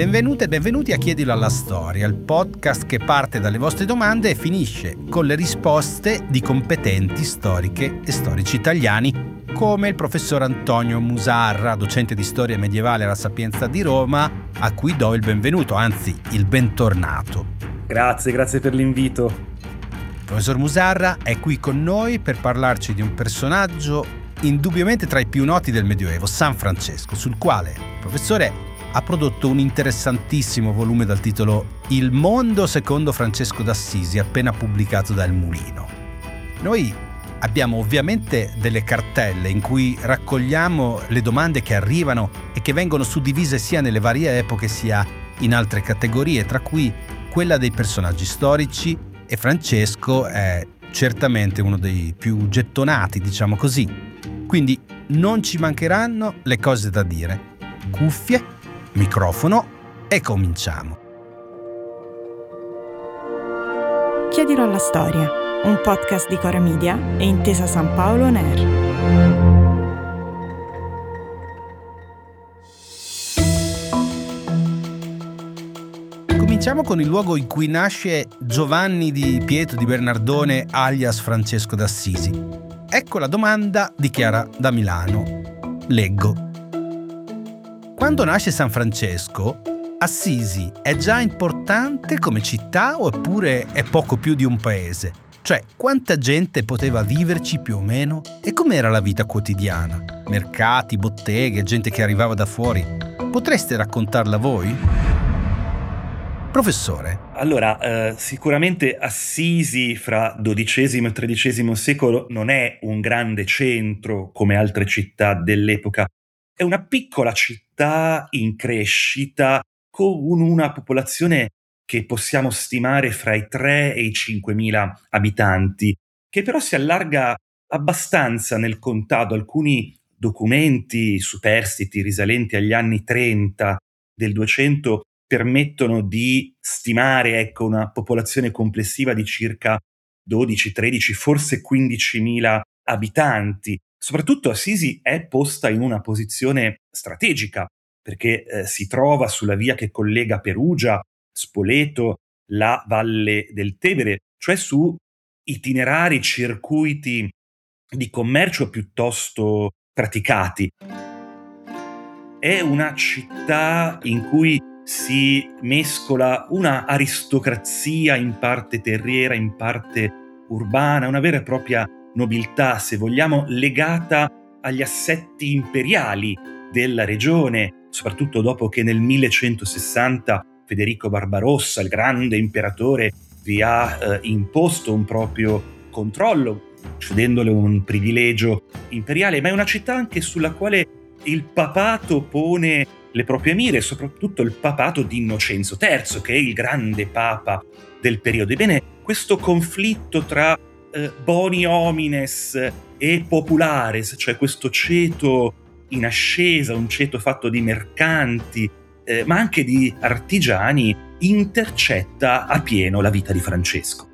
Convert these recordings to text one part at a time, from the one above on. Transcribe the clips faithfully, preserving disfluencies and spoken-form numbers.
Benvenute e benvenuti a Chiedilo alla Storia, il podcast che parte dalle vostre domande e finisce con le risposte di competenti storiche e storici italiani, come il professor Antonio Musarra, docente di storia medievale alla Sapienza di Roma, a cui do il benvenuto, anzi il bentornato. Grazie, grazie per l'invito. Il professor Musarra è qui con noi per parlarci di un personaggio indubbiamente tra i più noti del Medioevo, San Francesco, sul quale il professore ha prodotto un interessantissimo volume dal titolo Il mondo secondo Francesco d'Assisi, appena pubblicato da Il Mulino. Noi abbiamo ovviamente delle cartelle in cui raccogliamo le domande che arrivano e che vengono suddivise sia nelle varie epoche sia in altre categorie, tra cui quella dei personaggi storici, e Francesco è certamente uno dei più gettonati, diciamo così. Quindi non ci mancheranno le cose da dire. Cuffie, microfono e cominciamo. Chiedilo alla Storia, un podcast di Cora Media e Intesa San Paolo On Air. Cominciamo con il luogo in cui nasce Giovanni di Pietro di Bernardone alias Francesco d'Assisi. Ecco la domanda di Chiara da Milano. Leggo. Quando nasce San Francesco, Assisi è già importante come città oppure è poco più di un paese? Cioè, quanta gente poteva viverci più o meno? E com'era la vita quotidiana? Mercati, botteghe, gente che arrivava da fuori. Potreste raccontarla voi? Professore. Allora, eh, sicuramente Assisi fra dodicesimo e tredicesimo secolo non è un grande centro come altre città dell'epoca. È una piccola città in crescita con una popolazione che possiamo stimare fra i tre e i cinquemila abitanti, che però si allarga abbastanza nel contado. Alcuni documenti superstiti risalenti agli anni trenta del duecento permettono di stimare ecco, una popolazione complessiva di circa dodici, tredici, forse quindicimila abitanti. Soprattutto Assisi è posta in una posizione strategica, perché eh, si trova sulla via che collega Perugia, Spoleto, la Valle del Tevere, cioè su itinerari, circuiti di commercio piuttosto praticati. È una città in cui si mescola una aristocrazia in parte terriera, in parte urbana, una vera e propria nobiltà, se vogliamo, legata agli assetti imperiali della regione, soprattutto dopo che nel millecentosessanta Federico Barbarossa, il grande imperatore, vi ha eh, imposto un proprio controllo, cedendole un privilegio imperiale, ma è una città anche sulla quale il papato pone le proprie mire, soprattutto il papato di Innocenzo terzo, che è il grande papa del periodo. Ebbene, questo conflitto tra eh, boni homines e populares, cioè questo ceto in ascesa, un ceto fatto di mercanti, eh, ma anche di artigiani, intercetta a pieno la vita di Francesco.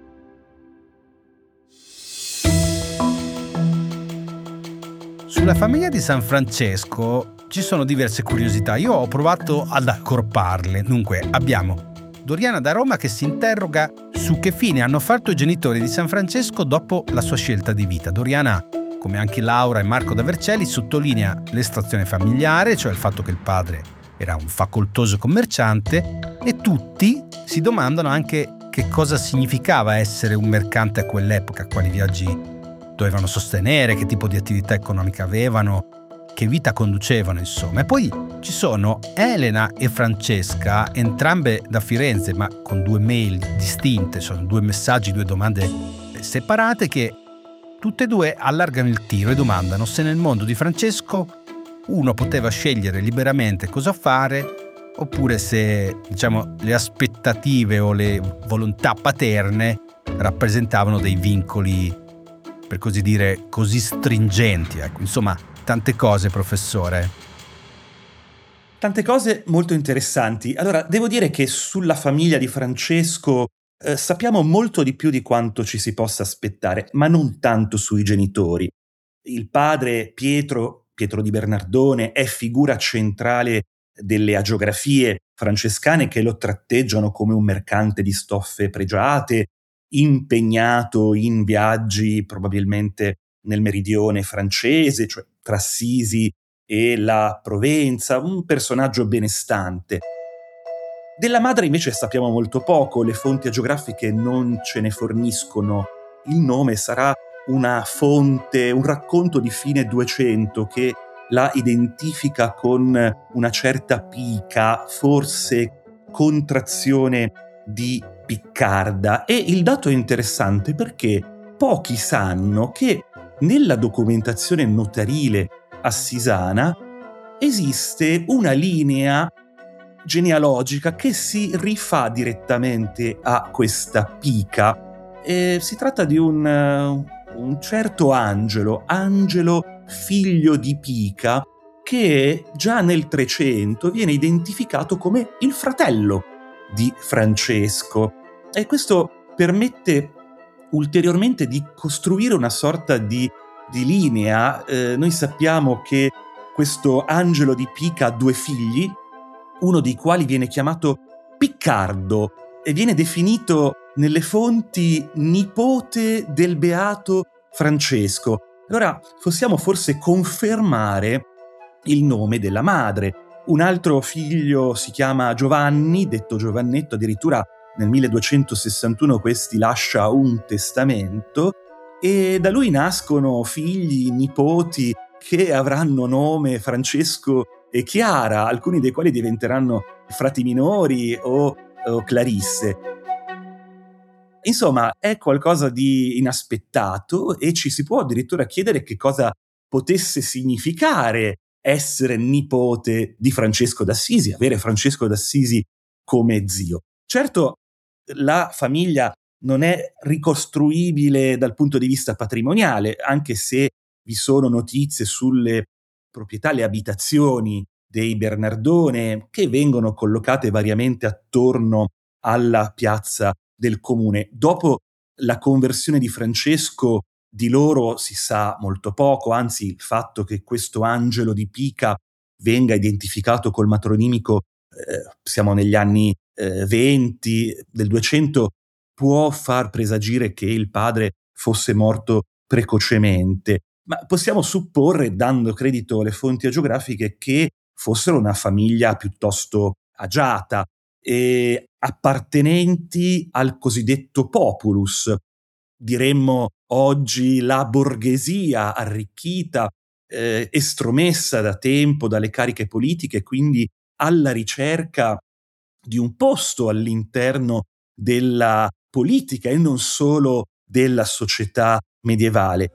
Sulla famiglia di San Francesco ci sono diverse curiosità. Io ho provato ad accorparle. Dunque, abbiamo Doriana da Roma che si interroga su che fine hanno fatto i genitori di San Francesco dopo la sua scelta di vita. Doriana, come anche Laura e Marco da Vercelli, sottolinea l'estrazione familiare, cioè il fatto che il padre era un facoltoso commerciante, e tutti si domandano anche che cosa significava essere un mercante a quell'epoca, quali viaggi dovevano sostenere, che tipo di attività economica avevano, che vita conducevano, insomma. E poi ci sono Elena e Francesca, entrambe da Firenze, ma con due mail distinte, sono due messaggi, due domande separate, che tutte e due allargano il tiro e domandano se nel mondo di Francesco uno poteva scegliere liberamente cosa fare, oppure se, diciamo, le aspettative o le volontà paterne rappresentavano dei vincoli, per così dire, così stringenti. Ecco, insomma, tante cose, professore. Tante cose molto interessanti. Allora, devo dire che sulla famiglia di Francesco eh, sappiamo molto di più di quanto ci si possa aspettare, ma non tanto sui genitori. Il padre Pietro, Pietro di Bernardone, è figura centrale delle agiografie francescane che lo tratteggiano come un mercante di stoffe pregiate, impegnato in viaggi probabilmente nel meridione francese, cioè tra Assisi e la Provenza, un personaggio benestante. Della madre invece sappiamo molto poco, le fonti agiografiche non ce ne forniscono il nome, sarà una fonte, un racconto di fine Duecento che la identifica con una certa pica, forse contrazione di Piccarda. E il dato è interessante perché pochi sanno che nella documentazione notarile assisana esiste una linea genealogica che si rifà direttamente a questa pica. E si tratta di un, uh, un certo Angelo, Angelo figlio di Pica, che già nel trecento viene identificato come il fratello di Francesco. E questo permette ulteriormente di costruire una sorta di, di linea. Eh, noi sappiamo che questo Angelo di Pica ha due figli, uno dei quali viene chiamato Piccardo e viene definito nelle fonti nipote del beato Francesco. Allora possiamo forse confermare il nome della madre. Un altro figlio si chiama Giovanni, detto Giovannetto, addirittura nel milleduecentosessantuno questi lascia un testamento e da lui nascono figli, nipoti che avranno nome Francesco e Chiara, alcuni dei quali diventeranno frati minori o, o Clarisse. Insomma, è qualcosa di inaspettato e ci si può addirittura chiedere che cosa potesse significare essere nipote di Francesco d'Assisi, avere Francesco d'Assisi come zio. Certo, la famiglia non è ricostruibile dal punto di vista patrimoniale, anche se vi sono notizie sulle proprietà, le abitazioni dei Bernardone che vengono collocate variamente attorno alla piazza del comune. Dopo la conversione di Francesco di loro si sa molto poco, anzi il fatto che questo Angelo di Pica venga identificato col matronimico, eh, siamo negli anni eh, venti del Duecento, può far presagire che il padre fosse morto precocemente. Ma possiamo supporre, dando credito alle fonti agiografiche, che fossero una famiglia piuttosto agiata e appartenenti al cosiddetto populus, diremmo oggi la borghesia arricchita, eh, estromessa da tempo dalle cariche politiche, quindi alla ricerca di un posto all'interno della politica e non solo della società medievale.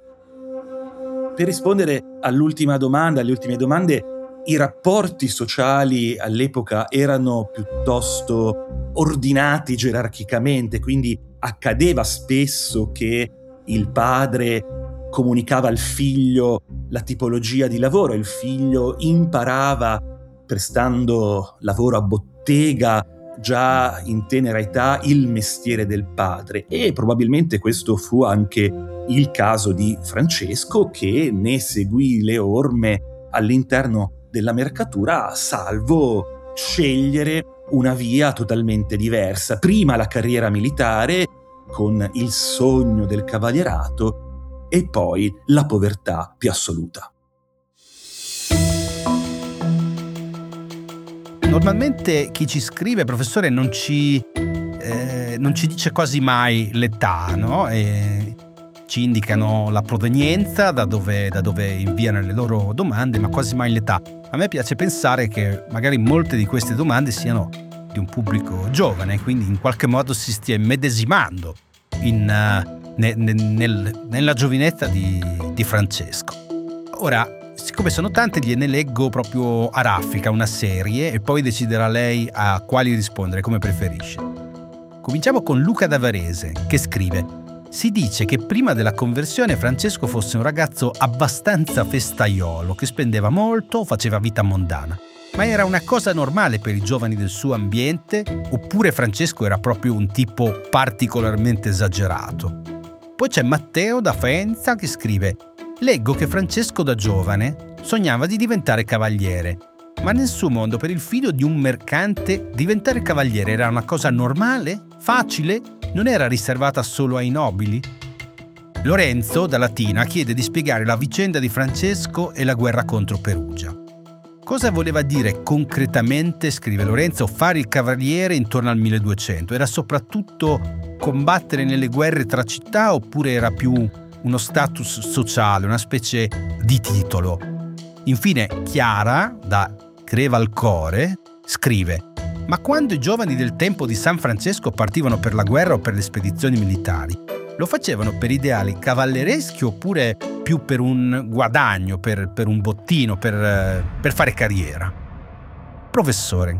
Per rispondere all'ultima domanda, alle ultime domande, i rapporti sociali all'epoca erano piuttosto ordinati gerarchicamente, quindi accadeva spesso che il padre comunicava al figlio la tipologia di lavoro, il figlio imparava, prestando lavoro a bottega già in tenera età, il mestiere del padre, e probabilmente questo fu anche il caso di Francesco, che ne seguì le orme all'interno della mercatura, salvo scegliere una via totalmente diversa. Prima la carriera militare, con il sogno del cavalierato, e poi la povertà più assoluta. Normalmente chi ci scrive, professore, non ci, eh, non ci dice quasi mai l'età, no? E ci indicano la provenienza, da dove, da dove inviano le loro domande, ma quasi mai l'età. A me piace pensare che magari molte di queste domande siano di un pubblico giovane, quindi in qualche modo si stia immedesimando in, uh, ne, ne, nel, nella giovinezza di, di Francesco. Ora, siccome sono tante, gliene leggo proprio a raffica una serie e poi deciderà lei a quali rispondere, come preferisce. Cominciamo con Luca da Varese, che scrive: si dice che prima della conversione Francesco fosse un ragazzo abbastanza festaiolo, che spendeva molto, faceva vita mondana. Ma era una cosa normale per i giovani del suo ambiente? Oppure Francesco era proprio un tipo particolarmente esagerato? Poi c'è Matteo da Faenza che scrive: leggo che Francesco da giovane sognava di diventare cavaliere. Ma nel suo mondo, per il figlio di un mercante, diventare cavaliere era una cosa normale? Facile? Non era riservata solo ai nobili? Lorenzo, da Latina, chiede di spiegare la vicenda di Francesco e la guerra contro Perugia. Cosa voleva dire concretamente, scrive Lorenzo, fare il cavaliere intorno al milleduecento? Era soprattutto combattere nelle guerre tra città oppure era più uno status sociale, una specie di titolo? Infine, Chiara, da Crevalcore, scrive: ma quando i giovani del tempo di San Francesco partivano per la guerra o per le spedizioni militari, lo facevano per ideali cavallereschi oppure più per un guadagno, per, per un bottino, per, per fare carriera? Professore.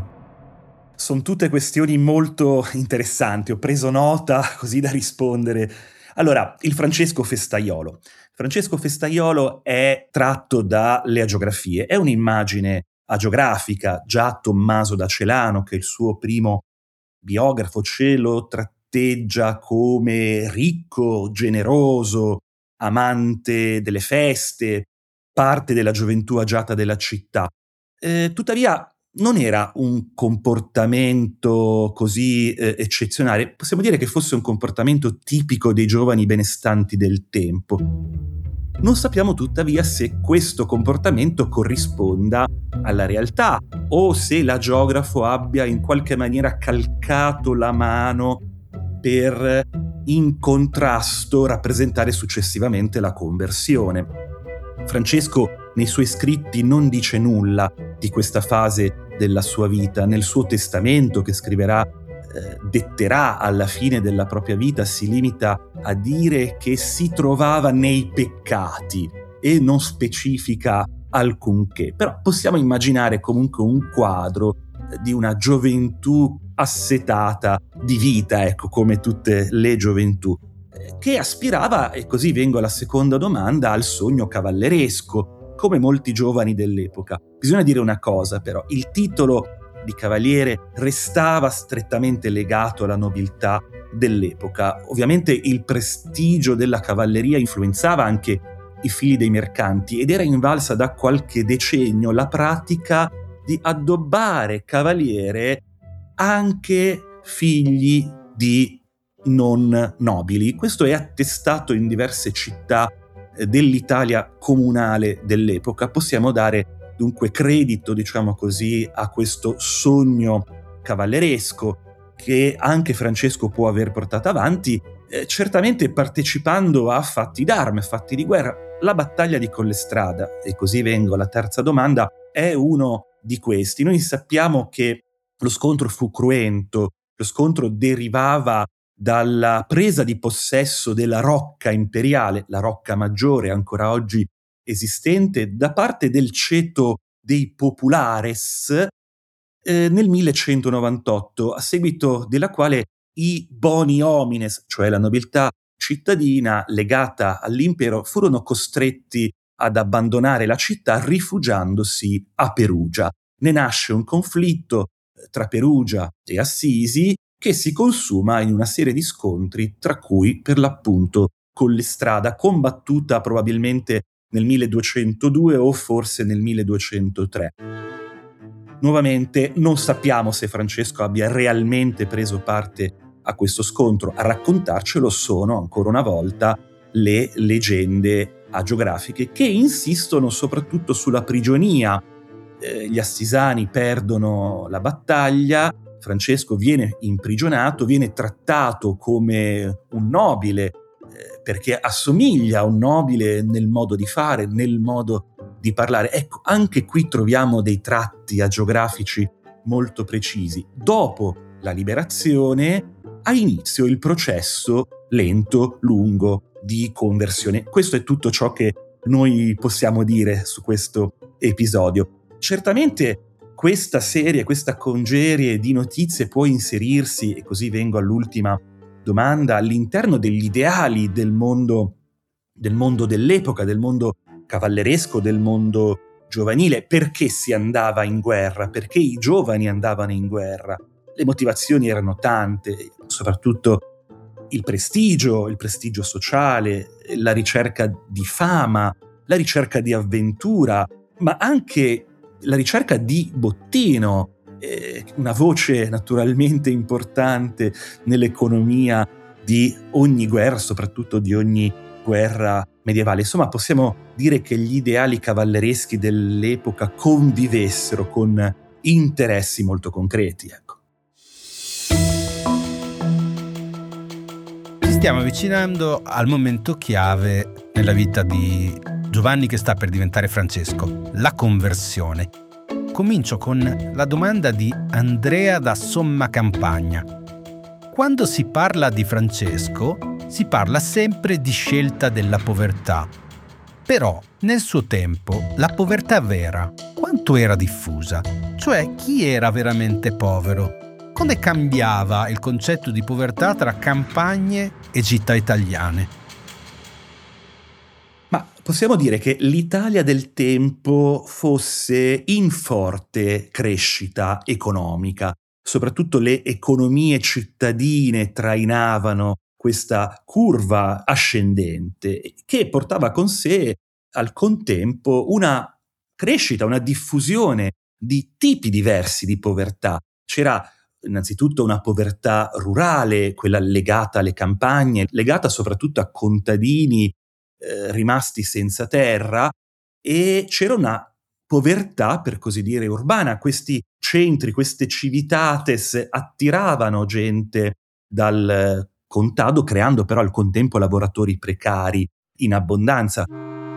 Sono tutte questioni molto interessanti, ho preso nota così da rispondere. Allora, il Francesco Festaiolo. Francesco Festaiolo è tratto dalle agiografie, è un'immagine agiografica. Già Tommaso da Celano, che è il suo primo biografo, ce lo tratteggia come ricco, generoso, amante delle feste, parte della gioventù agiata della città. Eh, tuttavia non era un comportamento così eh, eccezionale, possiamo dire che fosse un comportamento tipico dei giovani benestanti del tempo. Non sappiamo tuttavia se questo comportamento corrisponda alla realtà o se l'agiografo abbia in qualche maniera calcato la mano per, in contrasto, rappresentare successivamente la conversione. Francesco nei suoi scritti non dice nulla di questa fase della sua vita. Nel suo testamento, che scriverà, eh, detterà alla fine della propria vita, si limita a dire che si trovava nei peccati e non specifica alcunché. Però possiamo immaginare comunque un quadro di una gioventù assetata di vita, ecco, come tutte le gioventù, che aspirava, e così vengo alla seconda domanda, al sogno cavalleresco, come molti giovani dell'epoca. Bisogna dire una cosa però: il titolo di cavaliere restava strettamente legato alla nobiltà dell'epoca. Ovviamente il prestigio della cavalleria influenzava anche i figli dei mercanti ed era invalsa da qualche decennio la pratica di addobbare cavaliere anche figli di non nobili. Questo è attestato in diverse città dell'Italia comunale dell'epoca. Possiamo dare dunque credito, diciamo così, a questo sogno cavalleresco che anche Francesco può aver portato avanti, eh, certamente partecipando a fatti d'arme, fatti di guerra. La battaglia di Collestrada, e così vengo alla terza domanda, è uno di questi. Noi sappiamo che lo scontro fu cruento, lo scontro derivava dalla presa di possesso della rocca imperiale, la rocca maggiore ancora oggi esistente, da parte del ceto dei populares eh, nel millecentonovantotto, a seguito della quale i boni homines, cioè la nobiltà cittadina legata all'impero, furono costretti ad abbandonare la città rifugiandosi a Perugia. Ne nasce un conflitto tra Perugia e Assisi che si consuma in una serie di scontri, tra cui per l'appunto Collestrada, combattuta probabilmente nel milleduecentodue o forse nel milleduecentotre. Nuovamente non sappiamo se Francesco abbia realmente preso parte a questo scontro. A raccontarcelo sono, ancora una volta, le leggende agiografiche che insistono soprattutto sulla prigionia. Eh, gli assisani perdono la battaglia, Francesco viene imprigionato, viene trattato come un nobile, eh, perché assomiglia a un nobile nel modo di fare, nel modo di parlare. Ecco, anche qui troviamo dei tratti agiografici molto precisi. Dopo la liberazione ha inizio il processo lento, lungo, di conversione. Questo è tutto ciò che noi possiamo dire su questo episodio. Certamente questa serie, questa congerie di notizie può inserirsi, e così vengo all'ultima domanda, all'interno degli ideali del mondo, del mondo dell'epoca, del mondo cavalleresco, del mondo giovanile. Perché si andava in guerra? Perché i giovani andavano in guerra? Le motivazioni erano tante, soprattutto il prestigio, il prestigio sociale, la ricerca di fama, la ricerca di avventura, ma anche la ricerca di bottino, eh, una voce naturalmente importante nell'economia di ogni guerra, soprattutto di ogni guerra medievale. Insomma, possiamo dire che gli ideali cavallereschi dell'epoca convivessero con interessi molto concreti, ecco. Ci stiamo avvicinando al momento chiave nella vita di Giovanni che sta per diventare Francesco, la conversione. Comincio con la domanda di Andrea da Somma Campagna. Quando si parla di Francesco, si parla sempre di scelta della povertà. Però, nel suo tempo, la povertà vera, quanto era diffusa? Cioè, chi era veramente povero? Come cambiava il concetto di povertà tra campagne e città italiane? Ma possiamo dire che l'Italia del tempo fosse in forte crescita economica. Soprattutto le economie cittadine trainavano questa curva ascendente che portava con sé al contempo una crescita, una diffusione di tipi diversi di povertà. C'era innanzitutto una povertà rurale, quella legata alle campagne, legata soprattutto a contadini eh, rimasti senza terra, e c'era una povertà, per così dire, urbana. Questi centri, queste civitates attiravano gente dal contado, creando però al contempo lavoratori precari in abbondanza.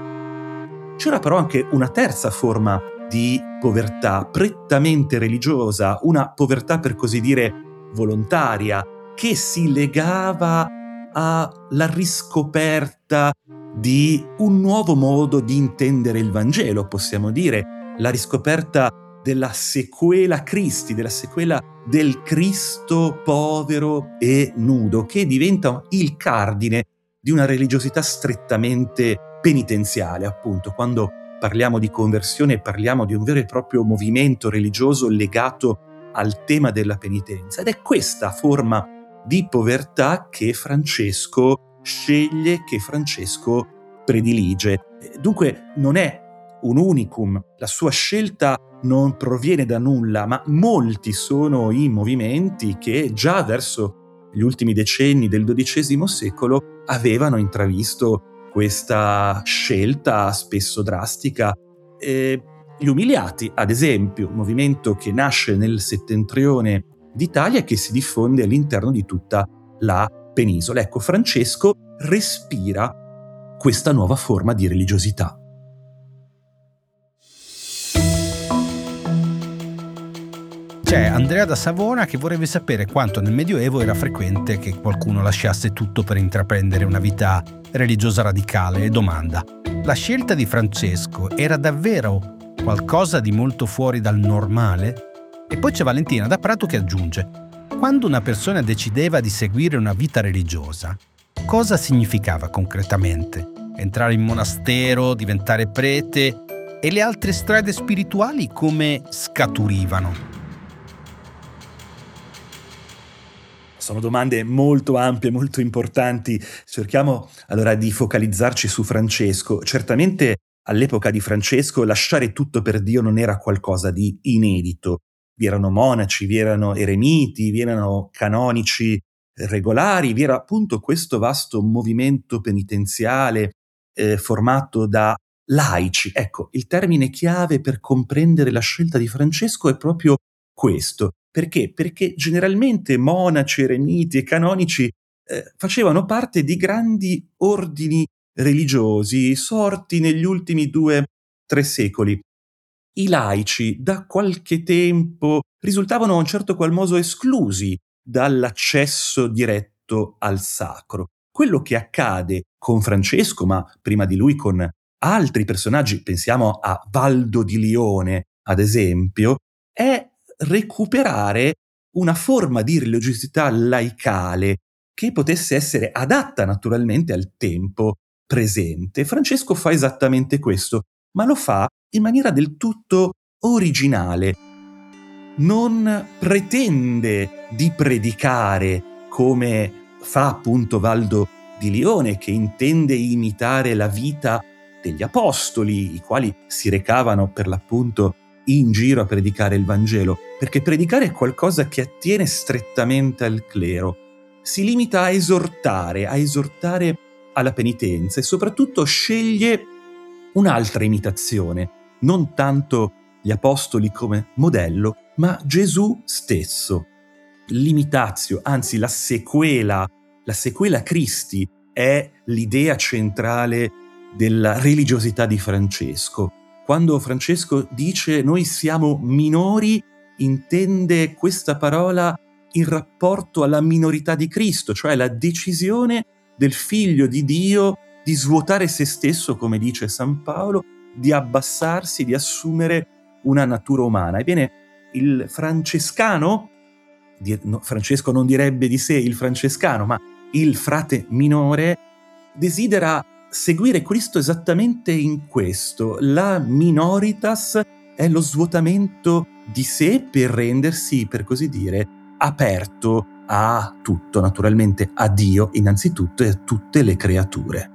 C'era però anche una terza forma di povertà, prettamente religiosa, una povertà per così dire volontaria, che si legava alla riscoperta di un nuovo modo di intendere il Vangelo, possiamo dire, la riscoperta della sequela Christi, della sequela del Cristo povero e nudo, che diventa il cardine di una religiosità strettamente penitenziale, appunto. Quando parliamo di conversione parliamo di un vero e proprio movimento religioso legato al tema della penitenza, ed è questa forma di povertà che Francesco sceglie, che Francesco predilige. Dunque non è un unicum, la sua scelta non proviene da nulla, ma molti sono i movimenti che già verso gli ultimi decenni del dodicesimo secolo avevano intravisto questa scelta spesso drastica. Eh, gli Umiliati, ad esempio, un movimento che nasce nel settentrione d'Italia e che si diffonde all'interno di tutta la penisola. Ecco, Francesco respira questa nuova forma di religiosità. C'è Andrea da Savona che vorrebbe sapere quanto nel Medioevo era frequente che qualcuno lasciasse tutto per intraprendere una vita religiosa radicale, e domanda: la scelta di Francesco era davvero qualcosa di molto fuori dal normale? E poi c'è Valentina da Prato che aggiunge: quando una persona decideva di seguire una vita religiosa, cosa significava concretamente? Entrare in monastero, diventare prete? E le altre strade spirituali come scaturivano? Sono domande molto ampie, molto importanti. Cerchiamo allora di focalizzarci su Francesco. Certamente all'epoca di Francesco lasciare tutto per Dio non era qualcosa di inedito. Vi erano monaci, vi erano eremiti, vi erano canonici regolari, vi era appunto questo vasto movimento penitenziale eh, formato da laici. Ecco, il termine chiave per comprendere la scelta di Francesco è proprio questo. Perché? Perché generalmente monaci, eremiti e canonici eh, facevano parte di grandi ordini religiosi sorti negli ultimi due, tre secoli. I laici da qualche tempo risultavano a un certo qual modo esclusi dall'accesso diretto al sacro. Quello che accade con Francesco, ma prima di lui con altri personaggi, pensiamo a Valdo di Lione, ad esempio, è recuperare una forma di religiosità laicale che potesse essere adatta naturalmente al tempo presente. Francesco fa esattamente questo, ma lo fa in maniera del tutto originale. Non pretende di predicare come fa appunto Valdo di Lione, che intende imitare la vita degli apostoli, i quali si recavano per l'appunto in giro a predicare il Vangelo, perché predicare è qualcosa che attiene strettamente al clero. Si limita a esortare, a esortare alla penitenza e soprattutto sceglie un'altra imitazione, non tanto gli apostoli come modello, ma Gesù stesso. L'imitatio, anzi la sequela, la sequela Christi è l'idea centrale della religiosità di Francesco. Quando Francesco dice noi siamo minori, intende questa parola in rapporto alla minorità di Cristo, cioè la decisione del Figlio di Dio di svuotare se stesso, come dice San Paolo, di abbassarsi, di assumere una natura umana. Ebbene, il francescano, di, no, Francesco non direbbe di sé il francescano, ma il frate minore, desidera seguire Cristo esattamente in questo. La minoritas è lo svuotamento di sé per rendersi, per così dire, aperto a tutto, naturalmente a Dio innanzitutto e a tutte le creature.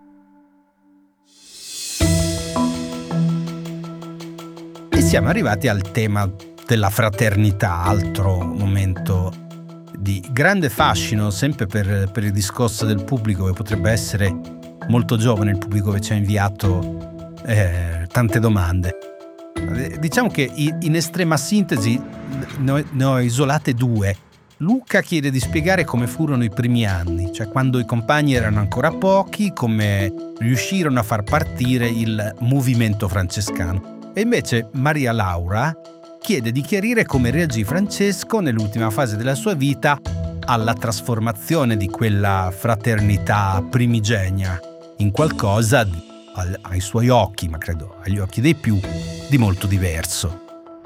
E siamo arrivati al tema della fraternità, altro momento di grande fascino, sempre per, per il discorso del pubblico, che potrebbe essere molto giovane, il pubblico che ci ha inviato eh, tante domande. Diciamo che in estrema sintesi ne ho isolate due. Luca chiede di spiegare come furono i primi anni, cioè quando i compagni erano ancora pochi, come riuscirono a far partire il movimento francescano. E invece Maria Laura chiede di chiarire come reagì Francesco nell'ultima fase della sua vita alla trasformazione di quella fraternità primigenia in qualcosa di, ai suoi occhi, ma credo agli occhi dei più, di molto diverso.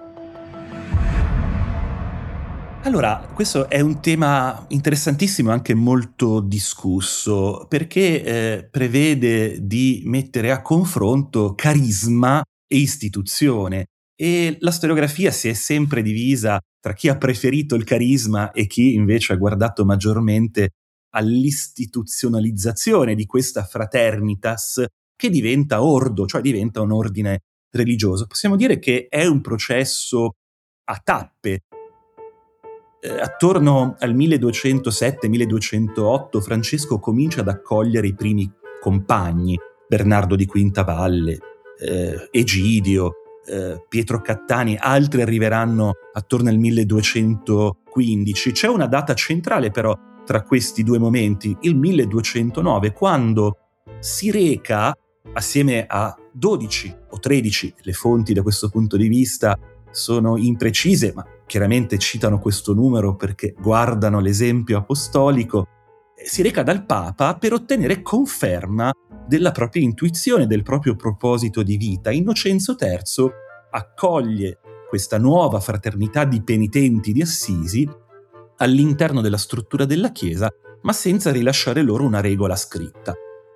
Allora, questo è un tema interessantissimo, anche molto discusso, perché eh, prevede di mettere a confronto carisma e istituzione. E la storiografia si è sempre divisa tra chi ha preferito il carisma e chi invece ha guardato maggiormente all'istituzionalizzazione di questa fraternitas che diventa ordo, cioè diventa un ordine religioso. Possiamo dire che è un processo a tappe. Eh, attorno al milleduecentosette milleduecentootto Francesco comincia ad accogliere i primi compagni, Bernardo di Quintavalle, eh, Egidio, eh, Pietro Cattani, altri arriveranno attorno al milleduecentoquindici. C'è una data centrale però tra questi due momenti, il milleduecentonove, quando si reca assieme a dodici o tredici, le fonti da questo punto di vista sono imprecise, ma chiaramente citano questo numero perché guardano l'esempio apostolico, si reca dal Papa per ottenere conferma della propria intuizione, del proprio proposito di vita. Innocenzo terzo accoglie questa nuova fraternità di penitenti di Assisi all'interno della struttura della Chiesa, ma senza rilasciare loro una regola scritta.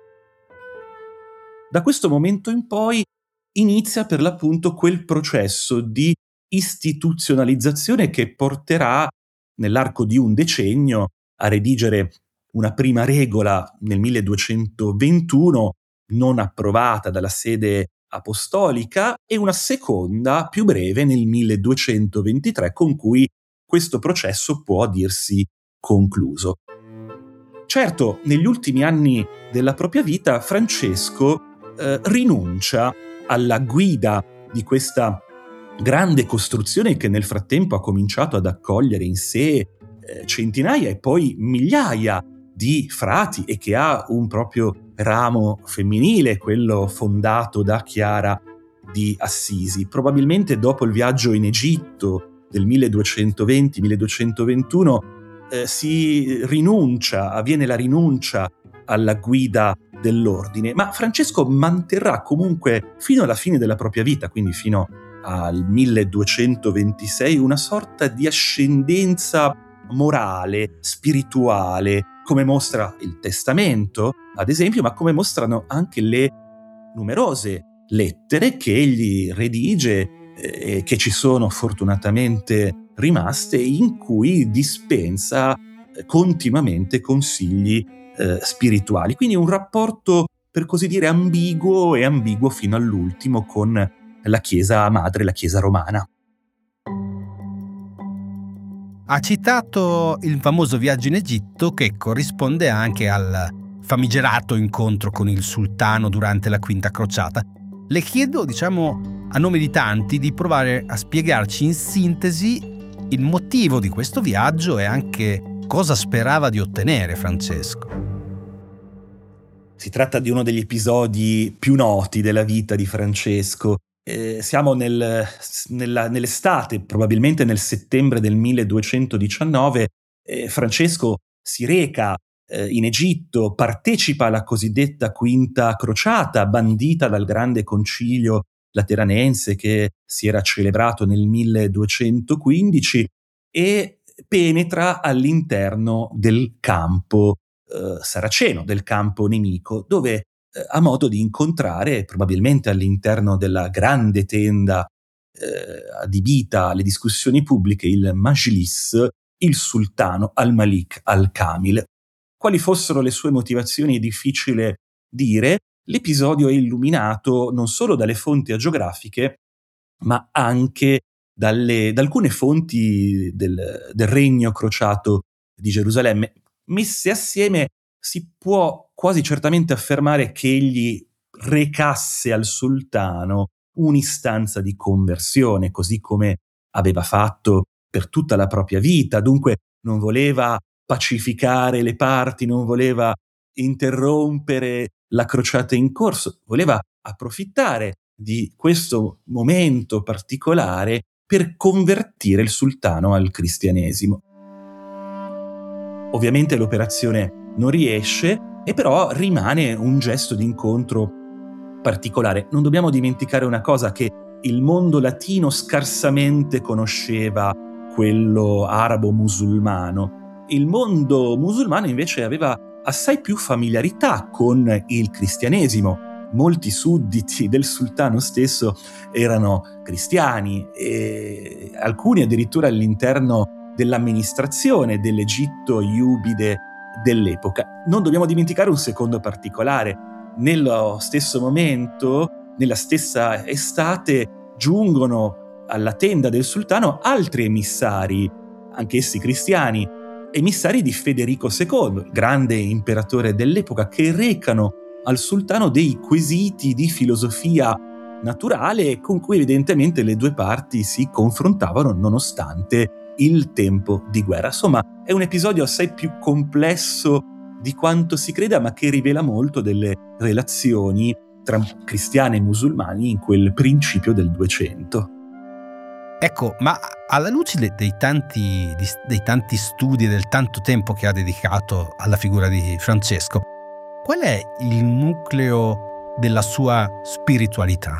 Da questo momento in poi inizia per l'appunto quel processo di istituzionalizzazione che porterà nell'arco di un decennio a redigere una prima regola nel milleduecentoventuno non approvata dalla sede apostolica e una seconda più breve nel milleduecentoventitré con cui questo processo può dirsi concluso. Certo, negli ultimi anni della propria vita Francesco eh, rinuncia alla guida di questa grande costruzione che nel frattempo ha cominciato ad accogliere in sé eh, centinaia e poi migliaia di frati e che ha un proprio ramo femminile, quello fondato da Chiara di Assisi. Probabilmente dopo il viaggio in Egitto del milleduecentoventi milleduecentoventuno eh, si rinuncia, avviene la rinuncia alla guida dell'ordine, ma Francesco manterrà comunque fino alla fine della propria vita, quindi fino al milleduecentoventisei, una sorta di ascendenza morale, spirituale, come mostra il Testamento, ad esempio, ma come mostrano anche le numerose lettere che egli redige e eh, che ci sono fortunatamente rimaste, in cui dispensa eh, continuamente consigli eh, spirituali. Quindi un rapporto, per così dire, ambiguo e ambiguo fino all'ultimo con la Chiesa madre, la Chiesa romana. Ha citato il famoso viaggio in Egitto, che corrisponde anche al famigerato incontro con il sultano durante la Quinta Crociata. Le chiedo, diciamo, a nome di tanti, di provare a spiegarci in sintesi il motivo di questo viaggio e anche cosa sperava di ottenere Francesco. Si tratta di uno degli episodi più noti della vita di Francesco. Eh, siamo nel, nella, nell'estate, probabilmente nel settembre del milleduecentodiciannove. Eh, Francesco si reca eh, in Egitto, partecipa alla cosiddetta Quinta Crociata, bandita dal grande concilio lateranense che si era celebrato nel milleduecentoquindici, e penetra all'interno del campo eh, saraceno, del campo nemico, dove ha modo di incontrare, probabilmente all'interno della grande tenda eh, adibita alle discussioni pubbliche, il Majlis, il sultano al-Malik al-Kamil. Quali fossero le sue motivazioni è difficile dire. L'episodio è illuminato non solo dalle fonti agiografiche, ma anche dalle, da alcune fonti del, del regno crociato di Gerusalemme. Messe assieme si può quasi certamente affermare che egli recasse al sultano un'istanza di conversione, così come aveva fatto per tutta la propria vita. Dunque non voleva pacificare le parti, non voleva interrompere la crociata in corso, voleva approfittare di questo momento particolare per convertire il sultano al cristianesimo. Ovviamente l'operazione non riesce, e però rimane un gesto di incontro particolare. Non dobbiamo dimenticare una cosa, che il mondo latino scarsamente conosceva quello arabo-musulmano. Il mondo musulmano invece aveva assai più familiarità con il cristianesimo. Molti sudditi del sultano stesso erano cristiani, e alcuni addirittura all'interno dell'amministrazione dell'Egitto iubide dell'epoca. Non dobbiamo dimenticare un secondo particolare. Nello stesso momento, nella stessa estate, giungono alla tenda del sultano altri emissari, anch'essi cristiani, emissari di Federico secondo, il grande imperatore dell'epoca, che recano al sultano dei quesiti di filosofia naturale con cui evidentemente le due parti si confrontavano nonostante il tempo di guerra. Insomma, è un episodio assai più complesso di quanto si creda, ma che rivela molto delle relazioni tra cristiani e musulmani in quel principio del Duecento. Ecco, ma alla luce dei, dei, tanti, dei tanti studi e del tanto tempo che ha dedicato alla figura di Francesco, qual è il nucleo della sua spiritualità?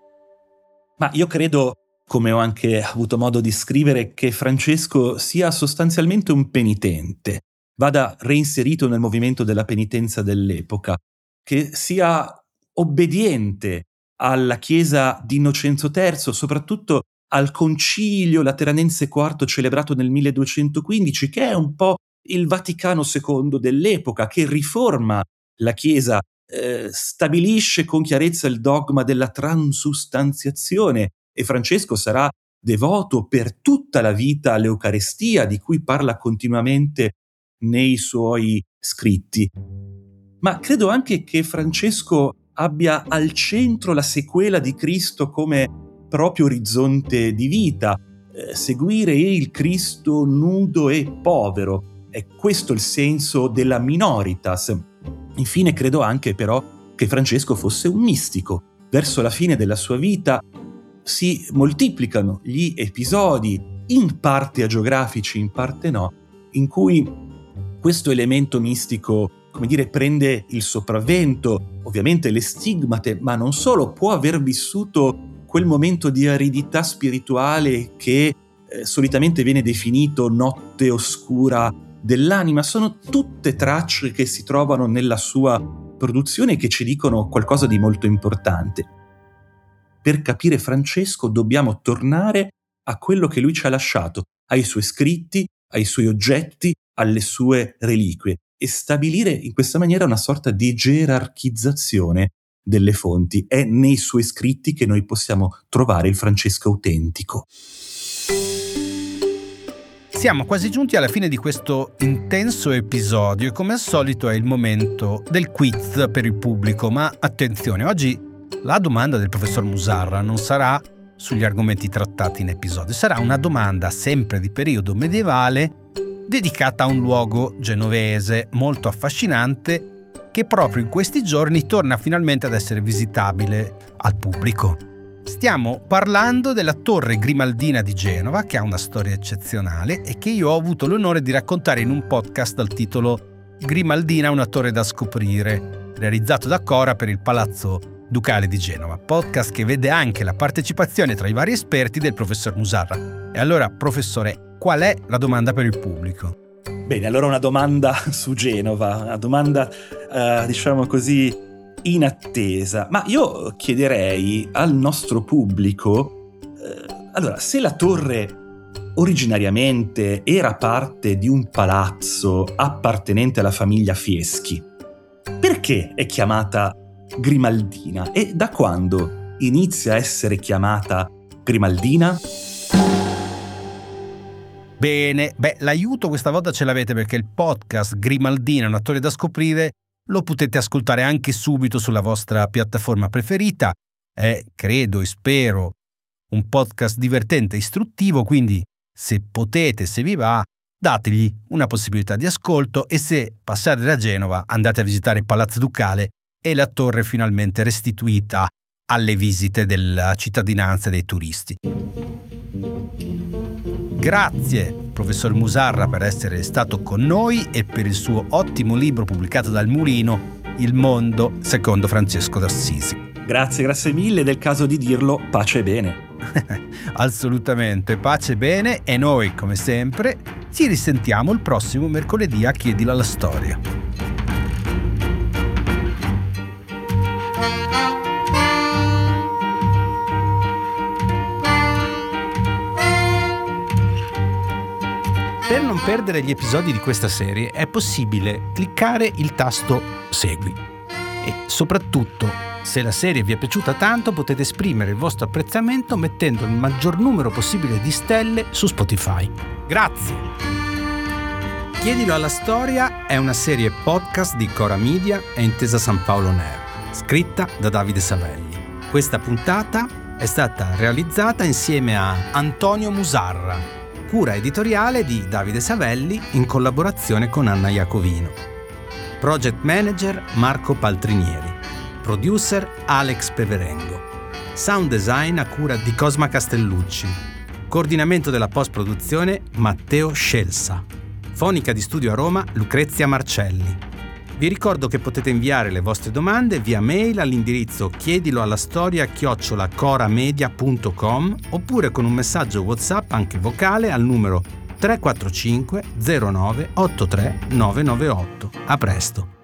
Ma io credo, come ho anche avuto modo di scrivere, che Francesco sia sostanzialmente un penitente, vada reinserito nel movimento della penitenza dell'epoca, che sia obbediente alla Chiesa di Innocenzo terzo, soprattutto al Concilio Lateranense quarto celebrato nel milleduecentoquindici, che è un po' il Vaticano secondo dell'epoca, che riforma la Chiesa, eh, stabilisce con chiarezza il dogma della transustanziazione, e Francesco sarà devoto per tutta la vita all'Eucarestia, di cui parla continuamente nei suoi scritti. Ma credo anche che Francesco abbia al centro la sequela di Cristo come proprio orizzonte di vita, eh, seguire il Cristo nudo e povero. È questo il senso della minoritas. Infine credo anche però che Francesco fosse un mistico. Verso la fine della sua vita si moltiplicano gli episodi, in parte agiografici, in parte no, in cui questo elemento mistico, come dire, prende il sopravvento. Ovviamente le stigmate, ma non solo, può aver vissuto quel momento di aridità spirituale che eh, solitamente viene definito notte oscura dell'anima. Sono tutte tracce che si trovano nella sua produzione e che ci dicono qualcosa di molto importante. Per capire Francesco dobbiamo tornare a quello che lui ci ha lasciato, ai suoi scritti, ai suoi oggetti, alle sue reliquie, e stabilire in questa maniera una sorta di gerarchizzazione delle fonti, è nei suoi scritti che noi possiamo trovare il Francesco autentico. Siamo quasi giunti alla fine di questo intenso episodio e come al solito è il momento del quiz per il pubblico, ma attenzione, oggi la domanda del professor Musarra non sarà sugli argomenti trattati in episodio, sarà una domanda sempre di periodo medievale dedicata a un luogo genovese molto affascinante che proprio in questi giorni torna finalmente ad essere visitabile al pubblico. Stiamo parlando della Torre Grimaldina di Genova, che ha una storia eccezionale e che io ho avuto l'onore di raccontare in un podcast dal titolo Grimaldina, una torre da scoprire, realizzato da Cora per il Palazzo Ducale di Genova, podcast che vede anche la partecipazione tra i vari esperti del professor Musarra. E allora, professore, qual è la domanda per il pubblico? Bene, allora una domanda su Genova, una domanda, uh, diciamo così, in attesa. Ma io chiederei al nostro pubblico, uh, allora, se la torre originariamente era parte di un palazzo appartenente alla famiglia Fieschi, perché è chiamata Grimaldina e da quando inizia a essere chiamata Grimaldina? Bene, beh, l'aiuto questa volta ce l'avete perché il podcast Grimaldina, una torre da scoprire, lo potete ascoltare anche subito sulla vostra piattaforma preferita. È, credo e spero, un podcast divertente e istruttivo, quindi se potete, se vi va, dategli una possibilità di ascolto e se passate da Genova andate a visitare il Palazzo Ducale e la torre finalmente restituita alle visite della cittadinanza e dei turisti. Grazie, professor Musarra, per essere stato con noi e per il suo ottimo libro pubblicato dal Mulino, Il mondo secondo Francesco d'Assisi. Grazie, grazie mille, del caso di dirlo, pace e bene. Assolutamente, pace e bene, e noi, come sempre, ci risentiamo il prossimo mercoledì a Chiedilo alla Storia. Per non perdere gli episodi di questa serie è possibile cliccare il tasto Segui e soprattutto, se la serie vi è piaciuta tanto, potete esprimere il vostro apprezzamento mettendo il maggior numero possibile di stelle su Spotify. Grazie! Chiedilo alla Storia è una serie podcast di Cora Media e Intesa San Paolo On Air, scritta da Davide Savelli. Questa puntata è stata realizzata insieme a Antonio Musarra, cura editoriale di Davide Savelli in collaborazione con Anna Iacovino. Project Manager Marco Paltrinieri. Producer Alex Peverengo. Sound design a cura di Cosma Castellucci. Coordinamento della post-produzione Matteo Scelsa. Fonica di studio a Roma Lucrezia Marcelli. Vi ricordo che potete inviare le vostre domande via mail all'indirizzo chiedilo alla storia chiocciola coramedia punto com oppure con un messaggio WhatsApp anche vocale al numero tre quattro cinque zero nove otto tre nove nove otto. A presto!